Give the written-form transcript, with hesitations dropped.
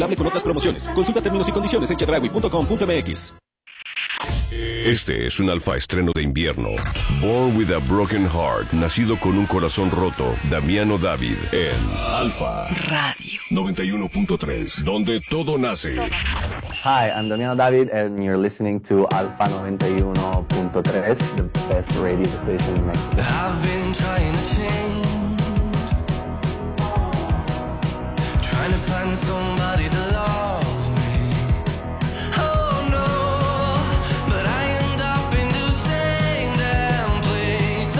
con otras promociones. Consulta términos y condiciones en chedraui.com.mx. Este es un alfa estreno de invierno. Born with a Broken Heart, nacido con un corazón roto, Damiano David, en Alfa Radio 91.3, donde todo nace. Hi, I'm Damiano David and you're listening to Alfa 91.3, the best radio station in Mexico. I've been trying to change, trying to find some